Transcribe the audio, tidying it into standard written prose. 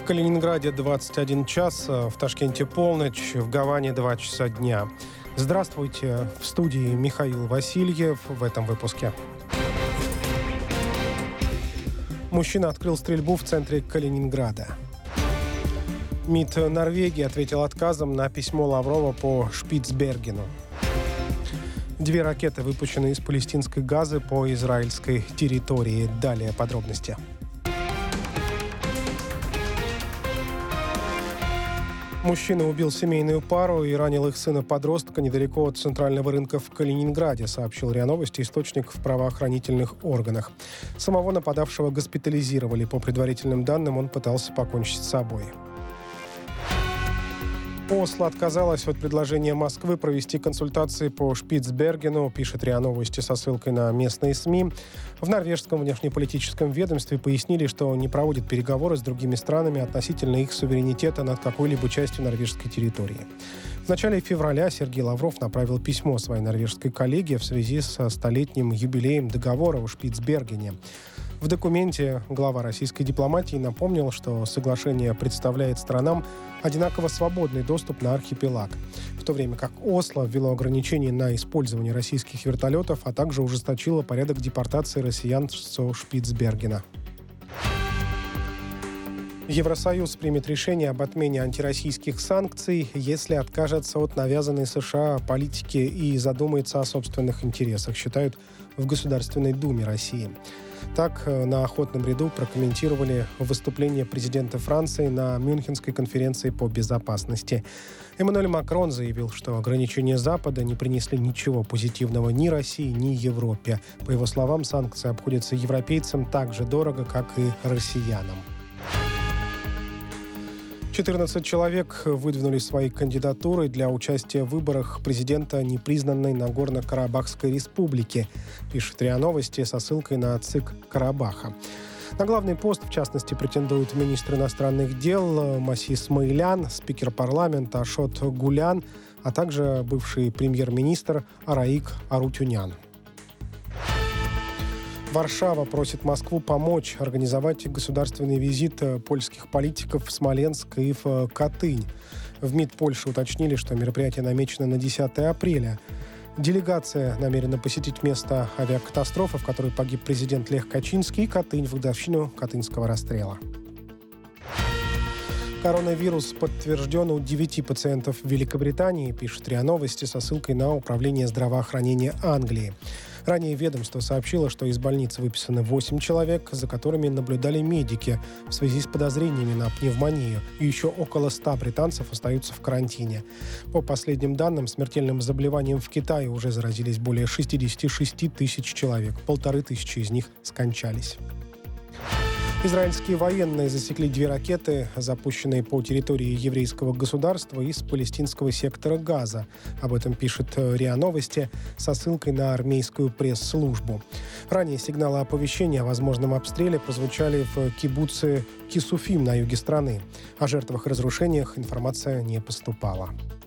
Калининграде 21 час, в Ташкенте полночь, в Гаване 2 часа дня. Здравствуйте, в студии Михаил Васильев в этом выпуске. Мужчина открыл стрельбу в центре Калининграда. МИД Норвегии ответил отказом на письмо Лаврова по Шпицбергену. 2 ракеты выпущены из палестинской Газы по израильской территории. Далее подробности. Мужчина убил семейную пару и ранил их сына-подростка недалеко от центрального рынка в Калининграде, сообщил РИА Новости источник в правоохранительных органах. Самого нападавшего госпитализировали. По предварительным данным, он пытался покончить с собой. Осло отказалась от предложения Москвы провести консультации по Шпицбергену, пишет РИА Новости со ссылкой на местные СМИ. В норвежском внешнеполитическом ведомстве пояснили, что не проводят переговоры с другими странами относительно их суверенитета над какой-либо частью норвежской территории. В начале февраля Сергей Лавров направил письмо своей норвежской коллеге в связи со столетним юбилеем договора о Шпицбергене. В документе глава российской дипломатии напомнил, что соглашение представляет странам одинаково свободный доступ на архипелаг, в то время как Осло ввело ограничения на использование российских вертолетов, а также ужесточило порядок депортации россиян со Шпицбергена. Евросоюз примет решение об отмене антироссийских санкций, если откажется от навязанной США политики и задумается о собственных интересах, считают в Государственной Думе России. Так, на охотном ряду прокомментировали выступление президента Франции на Мюнхенской конференции по безопасности. Эммануэль Макрон заявил, что ограничения Запада не принесли ничего позитивного ни России, ни Европе. По его словам, санкции обходятся европейцам так же дорого, как и россиянам. 14 человек выдвинули свои кандидатуры для участия в выборах президента непризнанной Нагорно-Карабахской республики, пишет РИА Новости со ссылкой на ЦИК Карабаха. На главный пост, в частности, претендуют министр иностранных дел Маси Смаилян, спикер парламента Ашот Гулян, а также бывший премьер-министр Араик Арутюнян. Варшава просит Москву помочь организовать государственный визит польских политиков в Смоленск и в Катынь. В МИД Польши уточнили, что мероприятие намечено на 10 апреля. Делегация намерена посетить место авиакатастрофы, в которой погиб президент Лех Качинский, и Катынь в годовщину Катынского расстрела. Коронавирус подтвержден у 9 пациентов в Великобритании, пишет РИА Новости со ссылкой на Управление здравоохранения Англии. Ранее ведомство сообщило, что из больницы выписаны 8 человек, за которыми наблюдали медики в связи с подозрениями на пневмонию, и еще около 100 британцев остаются в карантине. По последним данным, смертельным заболеванием в Китае уже заразились более 66 тысяч человек, 1500 из них скончались. Израильские военные засекли 2 ракеты, запущенные по территории еврейского государства из палестинского сектора Газа. Об этом пишет РИА Новости со ссылкой на армейскую пресс-службу. Ранее сигналы оповещения о возможном обстреле прозвучали в кибуце Кисуфим на юге страны. О жертвах и разрушениях информация не поступала.